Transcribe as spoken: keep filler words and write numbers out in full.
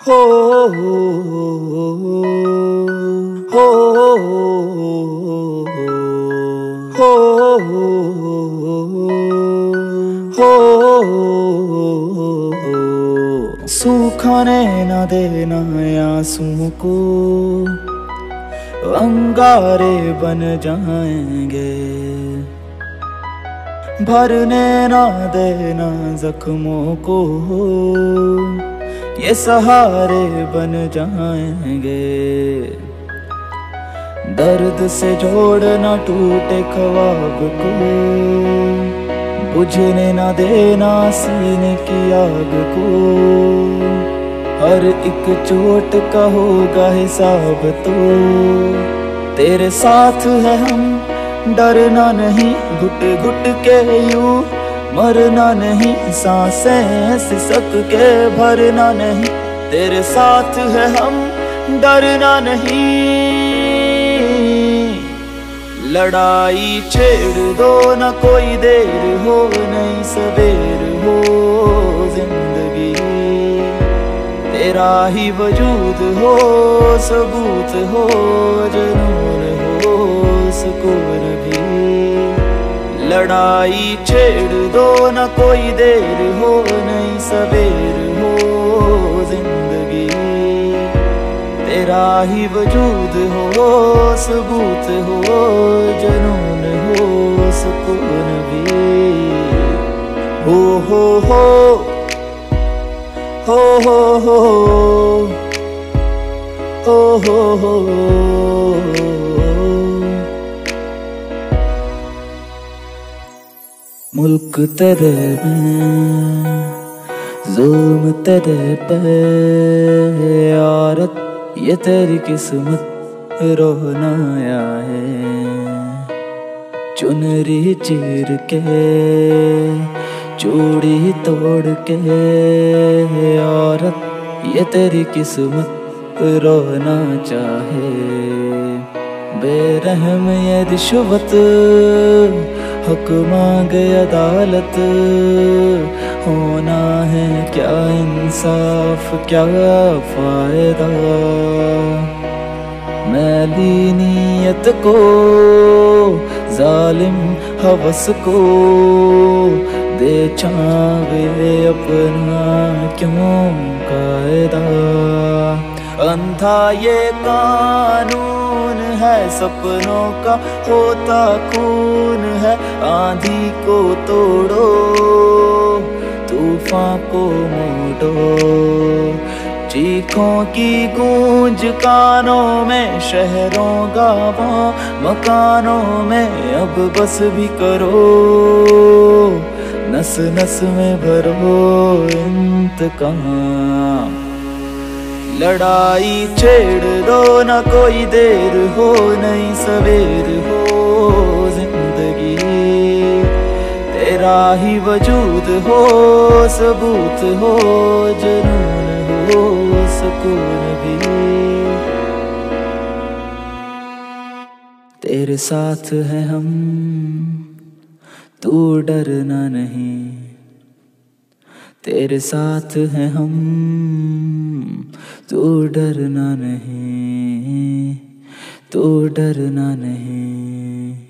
हो हो हो हो सूखाने न देना आंसू को, अंगारे बन जाएंगे। भरने ना देना जख्मों को, ये सहारे बन जाएंगे। दर्द से जोड़ना टूटे ख्वाब को, बुझने ना देना सीने की आग को। हर एक चोट का होगा हिसाब तो, तेरे साथ है हम डरना नहीं। घुट घुट के यूं मरना नहीं, सांसें सिसक के भरना नहीं। तेरे साथ है हम डरना नहीं। लड़ाई छेड़ दो न कोई देर हो, नहीं सवेर हो जिंदगी। तेरा ही वजूद हो सबूत हो, जुनून हो सुकून भी। लड़ाई छेड़ दो न कोई देर हो, नहीं सवेर हो जिंदगी। तेरा ही वजूद हो सबूत हो, जुनून हो सुकून भी। हो हो हो हो हो हो हो हो हो। मुल्क तेरे में ज़ुल्म तेरे पे, औरत ये तेरी किस्मत रोना आया है। चुनरी चीर के चूड़ी तोड़ के, औरत ये तेरी किस्मत रोना चाहे। बेरहम ये रिश्वत हक मांगे अदालत, होना है क्या इंसाफ क्या फायदा। मैली नीयत को जालिम हवस को, दे छावे अपना क्यों कायदा। अंधा ये कानून है सपनों का, होता खून है। आंधी को तोड़ो तूफान को मोड़ो, चीखों की गूंज कानों में। शहरों गांवों मकानों में अब बस भी करो, नस नस में भरो इंतकाम। लड़ाई छेड़ दो न कोई देर हो, नहीं सवेर हो जिंदगी। तेरा ही वजूद हो सबूत हो, जुनून हो सुकून भी। तेरे साथ है हम तू डरना नहीं। तेरे साथ है हम तू डरना नहीं, तू डरना नहीं।